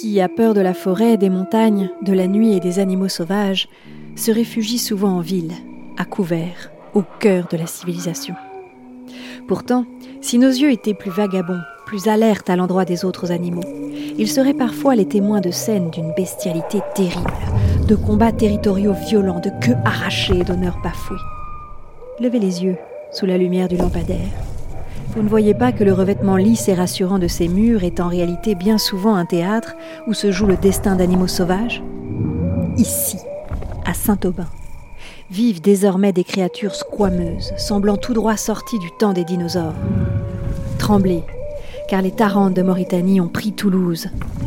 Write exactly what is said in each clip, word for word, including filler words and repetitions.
qui a peur de la forêt, des montagnes, de la nuit et des animaux sauvages, se réfugie souvent en ville, à couvert, au cœur de la civilisation. Pourtant, si nos yeux étaient plus vagabonds, plus alertes à l'endroit des autres animaux, ils seraient parfois les témoins de scènes d'une bestialité terrible, de combats territoriaux violents, de queues arrachées et d'honneurs bafoués. Levez les yeux sous la lumière du lampadaire. Vous ne voyez pas que le revêtement lisse et rassurant de ces murs est en réalité bien souvent un théâtre où se joue le destin d'animaux sauvages ? Ici, à Saint-Aubin, vivent désormais des créatures squameuses, semblant tout droit sorties du temps des dinosaures. Tremblez, car les Tarantes de Mauritanie ont pris Toulouse.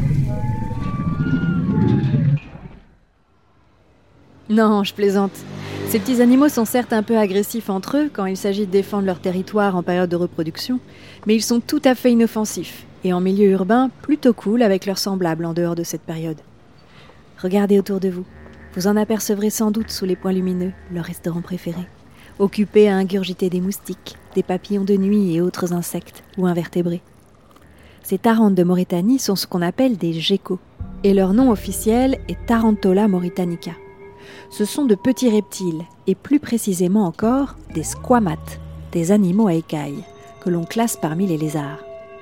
Non, je plaisante. Ces petits animaux sont certes un peu agressifs entre eux quand il s'agit de défendre leur territoire en période de reproduction, mais ils sont tout à fait inoffensifs et en milieu urbain plutôt cool avec leurs semblables en dehors de cette période. Regardez autour de vous. Vous en apercevrez sans doute sous les points lumineux, leur restaurant préféré, occupé à ingurgiter des moustiques, des papillons de nuit et autres insectes ou invertébrés. Ces Tarantes de Mauritanie sont ce qu'on appelle des geckos, et leur nom officiel est Tarantola mauritanica. Ce sont de petits reptiles, et plus précisément encore des squamates, des animaux à écailles, que l'on classe parmi les lézards.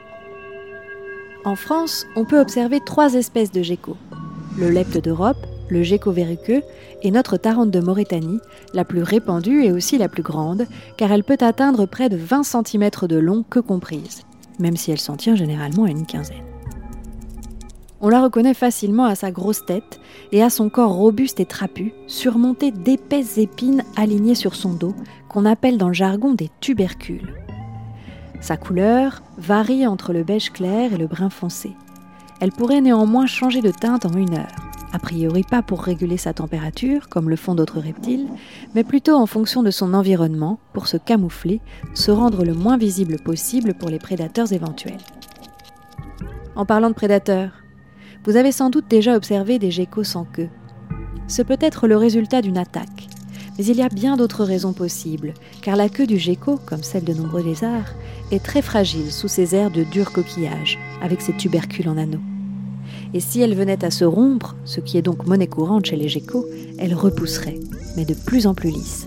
En France, on peut observer trois espèces de geckos. Le lepte d'Europe, le gecko verruqueux et notre Tarente de Mauritanie, la plus répandue et aussi la plus grande, car elle peut atteindre près de vingt centimètres de long, que comprise, même si elle s'en tient généralement à une quinzaine. On la reconnaît facilement à sa grosse tête et à son corps robuste et trapu, surmonté d'épaisses épines alignées sur son dos, qu'on appelle dans le jargon des tubercules. Sa couleur varie entre le beige clair et le brun foncé. Elle pourrait néanmoins changer de teinte en une heure. A priori pas pour réguler sa température, comme le font d'autres reptiles, mais plutôt en fonction de son environnement, pour se camoufler, se rendre le moins visible possible pour les prédateurs éventuels. En parlant de prédateurs, vous avez sans doute déjà observé des geckos sans queue. Ce peut être le résultat d'une attaque, mais il y a bien d'autres raisons possibles, car la queue du gecko, comme celle de nombreux lézards, est très fragile sous ses airs de dur coquillage, avec ses tubercules en anneaux. Et si elle venait à se rompre, ce qui est donc monnaie courante chez les geckos, elle repousserait, mais de plus en plus lisse.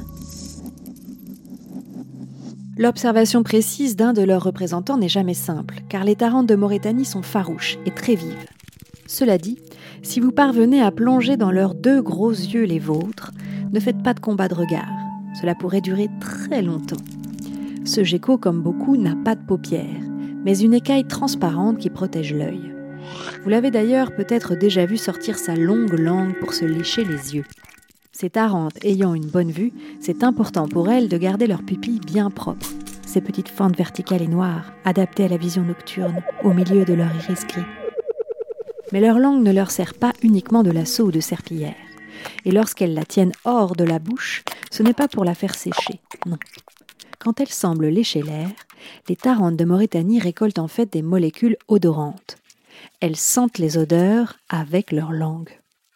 L'observation précise d'un de leurs représentants n'est jamais simple, car les Tarantes de Mauritanie sont farouches et très vives. Cela dit, si vous parvenez à plonger dans leurs deux gros yeux les vôtres, ne faites pas de combat de regard, cela pourrait durer très longtemps. Ce gecko, comme beaucoup, n'a pas de paupières, mais une écaille transparente qui protège l'œil. Vous l'avez d'ailleurs peut-être déjà vu sortir sa longue langue pour se lécher les yeux. Ces Tarantes ayant une bonne vue, c'est important pour elles de garder leurs pupilles bien propres. Ces petites fentes verticales et noires, adaptées à la vision nocturne, au milieu de leur iris gris. Mais leur langue ne leur sert pas uniquement de lasso ou de serpillière. Et lorsqu'elles la tiennent hors de la bouche, ce n'est pas pour la faire sécher, non. Quand elles semblent lécher l'air, les Tarantes de Mauritanie récoltent en fait des molécules odorantes. Elles sentent les odeurs avec leur langue.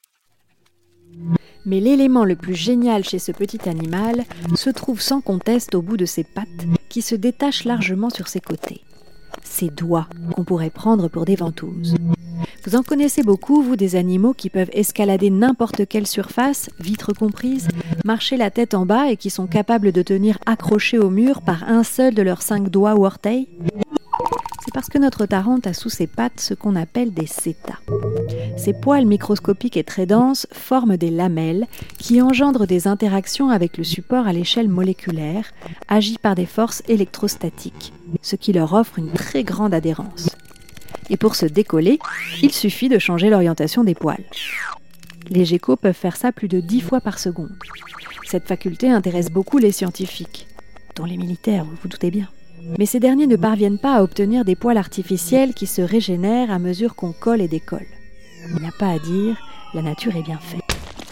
Mais l'élément le plus génial chez ce petit animal se trouve sans conteste au bout de ses pattes qui se détachent largement sur ses côtés. Ses doigts qu'on pourrait prendre pour des ventouses. Vous en connaissez beaucoup, vous, des animaux qui peuvent escalader n'importe quelle surface, vitres comprises, marcher la tête en bas et qui sont capables de tenir accrochés au mur par un seul de leurs cinq doigts ou orteils ? C'est parce que notre Tarente a sous ses pattes ce qu'on appelle des seta. Ces poils microscopiques et très denses forment des lamelles qui engendrent des interactions avec le support à l'échelle moléculaire, agies par des forces électrostatiques, ce qui leur offre une très grande adhérence. Et pour se décoller, il suffit de changer l'orientation des poils. Les geckos peuvent faire ça plus de dix fois par seconde. Cette faculté intéresse beaucoup les scientifiques, dont les militaires, vous vous doutez bien. Mais ces derniers ne parviennent pas à obtenir des poils artificiels qui se régénèrent à mesure qu'on colle et décolle. Il n'y a pas à dire, la nature est bien faite.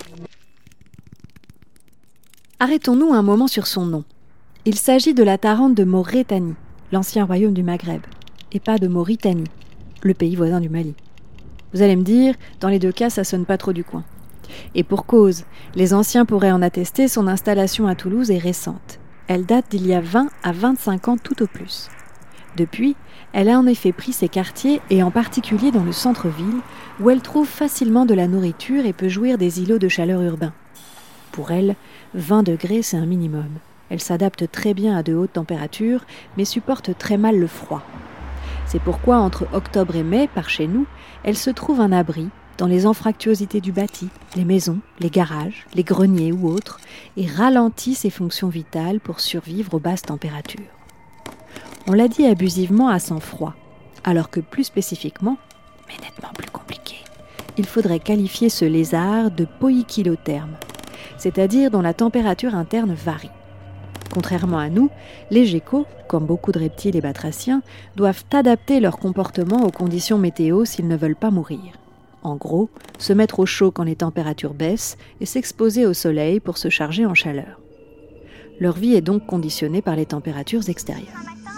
Arrêtons-nous un moment sur son nom. Il s'agit de la Tarente de Mauritanie, l'ancien royaume du Maghreb, et pas de Mauritanie, le pays voisin du Mali. Vous allez me dire, dans les deux cas, ça sonne pas trop du coin. Et pour cause, les anciens pourraient en attester, son installation à Toulouse est récente. Elle date d'il y a vingt à vingt-cinq ans tout au plus. Depuis, elle a en effet pris ces quartiers et en particulier dans le centre-ville où elle trouve facilement de la nourriture et peut jouir des îlots de chaleur urbains. Pour elle, vingt degrés c'est un minimum. Elle s'adapte très bien à de hautes températures mais supporte très mal le froid. C'est pourquoi entre octobre et mai, par chez nous, elle se trouve un abri dans les anfractuosités du bâti, les maisons, les garages, les greniers ou autres, et ralentit ses fonctions vitales pour survivre aux basses températures. On l'a dit abusivement à sang-froid, alors que plus spécifiquement, mais nettement plus compliqué, il faudrait qualifier ce lézard de poikilotherme, c'est-à-dire dont la température interne varie. Contrairement à nous, les geckos, comme beaucoup de reptiles et batraciens, doivent adapter leur comportement aux conditions météo s'ils ne veulent pas mourir. En gros, se mettre au chaud quand les températures baissent et s'exposer au soleil pour se charger en chaleur. Leur vie est donc conditionnée par les températures extérieures.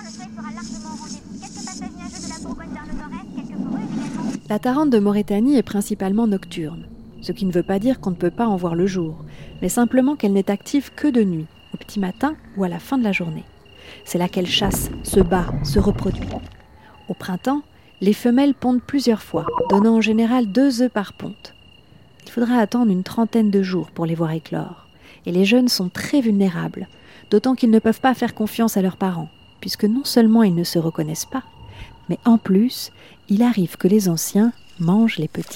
La Tarente de Mauritanie est principalement nocturne, ce qui ne veut pas dire qu'on ne peut pas en voir le jour, mais simplement qu'elle n'est active que de nuit, au petit matin ou à la fin de la journée. C'est là qu'elle chasse, se bat, se reproduit. Au printemps, les femelles pondent plusieurs fois, donnant en général deux œufs par ponte. Il faudra attendre une trentaine de jours pour les voir éclore. Et les jeunes sont très vulnérables, d'autant qu'ils ne peuvent pas faire confiance à leurs parents, puisque non seulement ils ne se reconnaissent pas, mais en plus, il arrive que les anciens mangent les petits.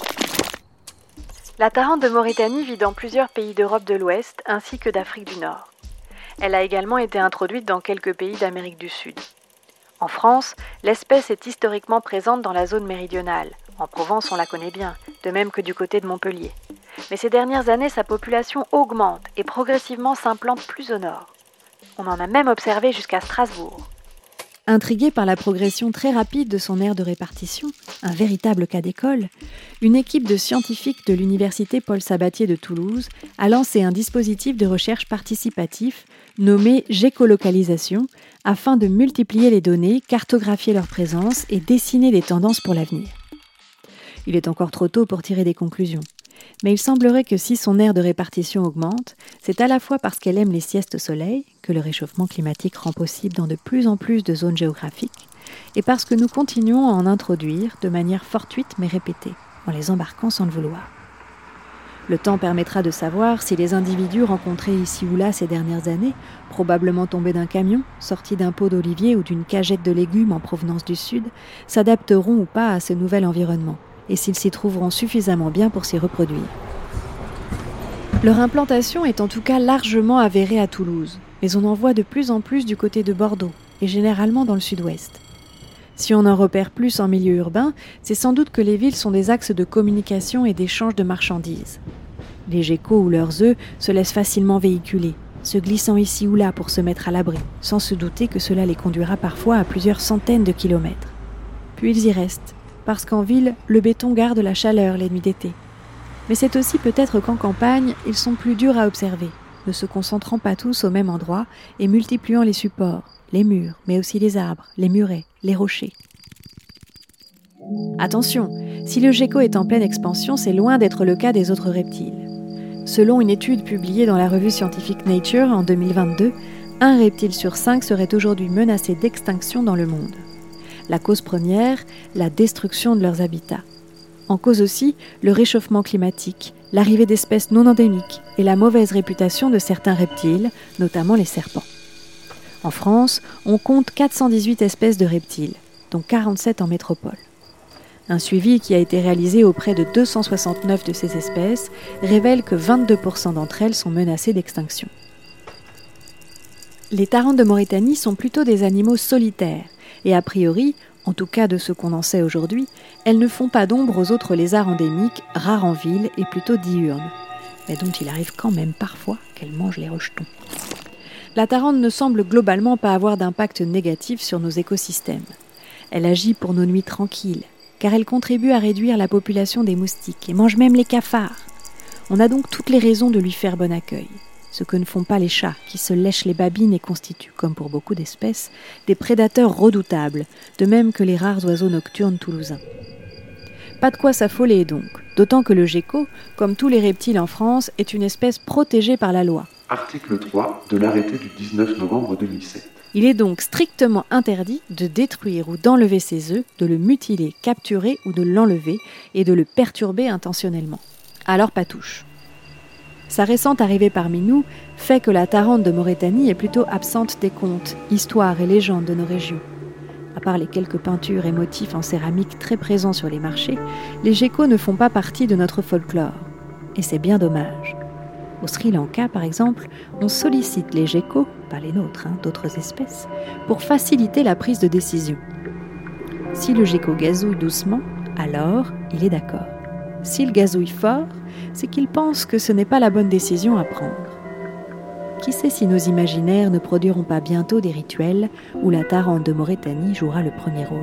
La Tarente de Mauritanie vit dans plusieurs pays d'Europe de l'Ouest ainsi que d'Afrique du Nord. Elle a également été introduite dans quelques pays d'Amérique du Sud. En France, l'espèce est historiquement présente dans la zone méridionale. En Provence, on la connaît bien, de même que du côté de Montpellier. Mais ces dernières années, sa population augmente et progressivement s'implante plus au nord. On en a même observé jusqu'à Strasbourg. Intriguée par la progression très rapide de son aire de répartition, un véritable cas d'école, une équipe de scientifiques de l'université Paul Sabatier de Toulouse a lancé un dispositif de recherche participatif nommé gécolocalisation afin de multiplier les données, cartographier leur présence et dessiner des tendances pour l'avenir. Il est encore trop tôt pour tirer des conclusions, mais il semblerait que si son aire de répartition augmente, c'est à la fois parce qu'elle aime les siestes au soleil, que le réchauffement climatique rend possible dans de plus en plus de zones géographiques, et parce que nous continuons à en introduire de manière fortuite mais répétée, en les embarquant sans le vouloir. Le temps permettra de savoir si les individus rencontrés ici ou là ces dernières années, probablement tombés d'un camion, sortis d'un pot d'olivier ou d'une cagette de légumes en provenance du sud, s'adapteront ou pas à ce nouvel environnement, et s'ils s'y trouveront suffisamment bien pour s'y reproduire. Leur implantation est en tout cas largement avérée à Toulouse, mais on en voit de plus en plus du côté de Bordeaux, et généralement dans le sud-ouest. Si on en repère plus en milieu urbain, c'est sans doute que les villes sont des axes de communication et d'échange de marchandises. Les geckos ou leurs œufs se laissent facilement véhiculer, se glissant ici ou là pour se mettre à l'abri, sans se douter que cela les conduira parfois à plusieurs centaines de kilomètres. Puis ils y restent, parce qu'en ville, le béton garde la chaleur les nuits d'été. Mais c'est aussi peut-être qu'en campagne, ils sont plus durs à observer, ne se concentrant pas tous au même endroit et multipliant les supports, les murs, mais aussi les arbres, les murets, les rochers. Attention, si le gecko est en pleine expansion, c'est loin d'être le cas des autres reptiles. Selon une étude publiée dans la revue scientifique Nature en deux mille vingt-deux, un reptile sur cinq serait aujourd'hui menacé d'extinction dans le monde. La cause première, la destruction de leurs habitats. En cause aussi, le réchauffement climatique, l'arrivée d'espèces non endémiques et la mauvaise réputation de certains reptiles, notamment les serpents. En France, on compte quatre cent dix-huit espèces de reptiles, dont quarante-sept en métropole. Un suivi qui a été réalisé auprès de deux cent soixante-neuf de ces espèces révèle que vingt-deux pour cent d'entre elles sont menacées d'extinction. Les Tarentes de Mauritanie sont plutôt des animaux solitaires, et a priori, en tout cas de ce qu'on en sait aujourd'hui, elles ne font pas d'ombre aux autres lézards endémiques, rares en ville et plutôt diurnes, mais dont il arrive quand même parfois qu'elles mangent les rejetons. La Tarente ne semble globalement pas avoir d'impact négatif sur nos écosystèmes. Elle agit pour nos nuits tranquilles, car elle contribue à réduire la population des moustiques et mange même les cafards. On a donc toutes les raisons de lui faire bon accueil, ce que ne font pas les chats qui se lèchent les babines et constituent, comme pour beaucoup d'espèces, des prédateurs redoutables, de même que les rares oiseaux nocturnes toulousains. Pas de quoi s'affoler donc, d'autant que le gecko, comme tous les reptiles en France, est une espèce protégée par la loi. Article trois de l'arrêté du dix-neuf novembre deux mille sept. Il est donc strictement interdit de détruire ou d'enlever ses œufs, de le mutiler, capturer ou de l'enlever et de le perturber intentionnellement. Alors pas touche. Sa récente arrivée parmi nous fait que la Tarente de Mauritanie est plutôt absente des contes, histoires et légendes de nos régions. À part les quelques peintures et motifs en céramique très présents sur les marchés, les geckos ne font pas partie de notre folklore. Et c'est bien dommage. Au Sri Lanka, par exemple, on sollicite les geckos, pas les nôtres, hein, d'autres espèces, pour faciliter la prise de décision. Si le gecko gazouille doucement, alors il est d'accord. S'il gazouille fort, c'est qu'il pense que ce n'est pas la bonne décision à prendre. Qui sait si nos imaginaires ne produiront pas bientôt des rituels où la Tarente de Mauritanie jouera le premier rôle ?